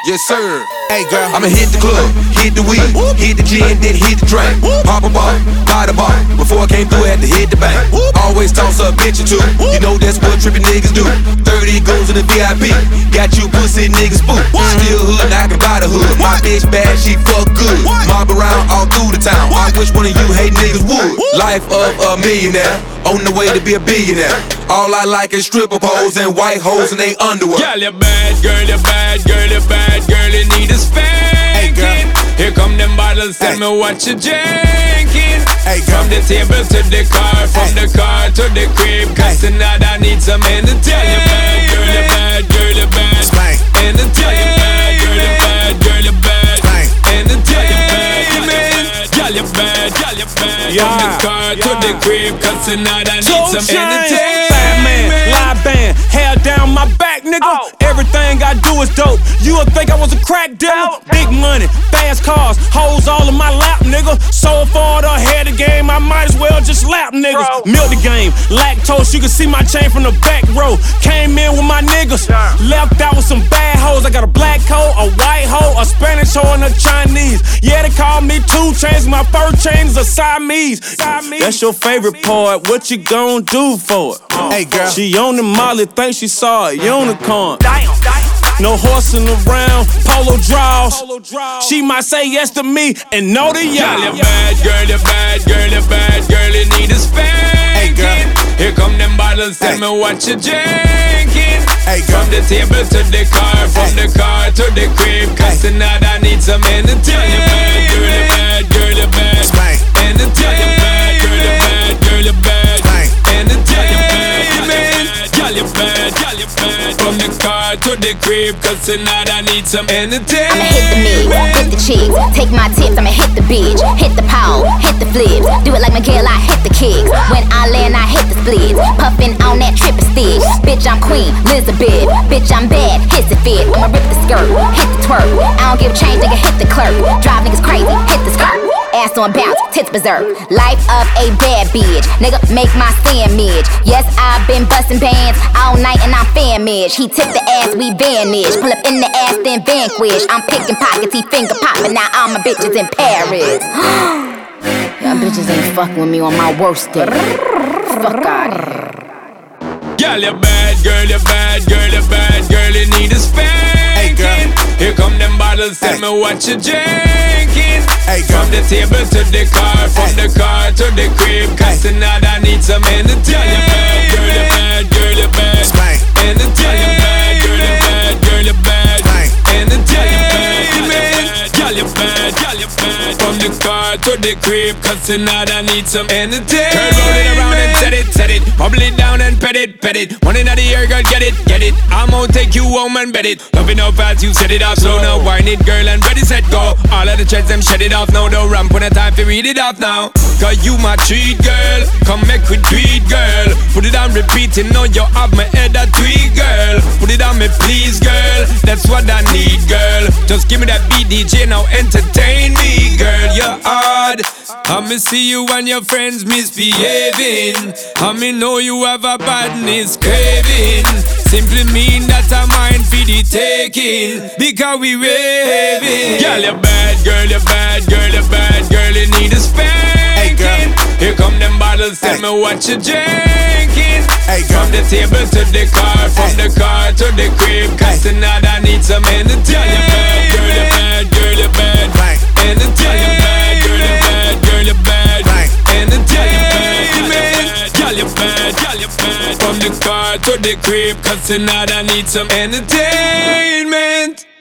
Yes, sir. Hey, girl. I'ma hit the club, hit the weed, hit the gin, then hit the drink. Pop a ball, buy the bar. Before I came through, I had to hit the bank. Always toss up bitch or two. You know that's what trippin' niggas do. 30 goes in the VIP. Got you pussy niggas spook. Still hood, I can buy the hood. My bitch bad, she fuck good. Mob around all through the town. I wish one of you hate niggas would. Life of a millionaire, on the way to be a billionaire. All I like is stripper poles and white hoes in they underwear. Girl, you bad, girl, you bad, girl, you bad, girl, you need a spanking. Here come them bottles, tell me what you drinking. From the table to the car, from the car to the crib, cause tonight I need some entertainment. Girl, you bad, girl, you bad, entertainment. Girl, you bad, girl, you bad, entertainment. Girl, you bad, girl, you bad, from the car to the crib, cause tonight I need some entertainment. Fat man, live band, hair down my back, nigga. Everything I do is dope. You would think I was a crack dealer. Big money, fast cars, hoes all in my lap, nigga. So far ahead of the game, I might as well just lap niggas. Milk the game, lactose, you can see my chain from the back row. Came in with my niggas, left out with some bad hoes. I got a black coat, a white hoe, a Spanish hoe, and a Chinese. Yeah, they call me 2 Chainz, my first chain is a Siamese. That's your favorite part, what you gon' do for it? Hey, girl. She on the molly, think she saw a unicorn. No horsing around, polo draws. She might say yes to me and no to y'all. Girl, you bad, girl, you bad, girl, you bad, girl, you need a spanking. Here come them bottles, tell me what you drinking. From the table to the car, from the car to the crib, cause tonight I need some entertainment. Girl, you bad, girl, you bad, entertainment. Girl, you bad, girl, you bad, entertainment. Girl, you bad, girl, you bad, from the car to the crib, cause tonight I need some entertainment. I'ma hit the mid, hit the cheeks, take my tips, I'ma hit the bitch, hit the pole, hit the flips, do it like Miguel, I hit the kicks. When I land, I hit the splits, puffin' on that triple stick. Bitch, I'm Queen Elizabeth, bitch, I'm bad, hits the fit. I'ma rip the skirt, hit the twerk. I don't give a change, nigga, hit the clerk. Drive niggas crazy, hit the skirt. Ass on bounce, tits berserk. Life of a bad bitch, nigga, make my sandwich. Yes, I've been bustin' bands all night and I'm famished. He tipped the ass, we vanish. Pull up in the ass, then vanquish. I'm picking pockets, he finger poppin'. Now all my bitches in Paris. Y'all bitches ain't fucking with me on my worst day. Fuck out here. Girl, you bad, girl, you bad, girl, you bad, girl, you need a spanking. Here come them bottles, tell me what you drinking. From the table to the car, from the car to the crib, cause tonight I need some entertainment. Girl, you bad, girl, you bad, entertainment. Girl, you bad, girl, you bad, entertainment. Girl, you bad, girl, you bad, from the car to the crib, cause tonight I need some entertainment. Girl, roll it around and set it, bubble it down and pet it. One in the air, girl, get it. I'm gonna take you home and bet it. Loving how fast you set it off, slow now, whine it, girl, and ready, set, go. All of the threads, them shed it off now, don't ramp on the time to read it off now. Cause you my treat, girl, come make we tweet, girl. Put it on repeat, you know you have my head a tweet, girl. Put it on me, please, girl, that's what I need, girl. Just give me that beat, DJ, now entertain me, girl. You're hard, I'ma see you and your friends misbehaving. I'ma know you have a badness craving. Simply mean that I'm mine for the taking, because we raving. Girl, you bad, girl, you bad, girl, you bad, girl, you need a spanking. Here come them bottles, tell me what you drinking. From the table to the car, from the car to the crib, cause tonight I need some entertainment. Girl, you bad, girl, you bad, entertainment. Girl, you bad, girl, you bad, entertainment. Girl, you bad, girl, you bad, from the car to the crib, cause tonight I need some entertainment.